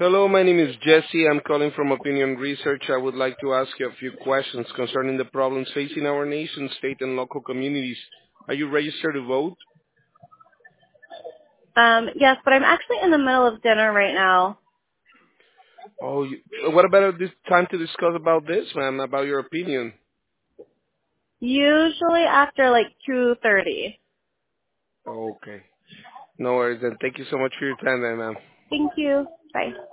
Hello, my name is Jesse. I'm calling from Opinion Research. I would like to ask you a few questions concerning the problems facing our nation, state, and local communities. Are you registered to vote? Yes, but I'm actually in the middle of dinner right now. Oh, what about this time to discuss about this, ma'am, about your opinion? Usually after like 2:30. Okay. No worries then. Thank you so much for your time, then, ma'am. Thank you. Bye.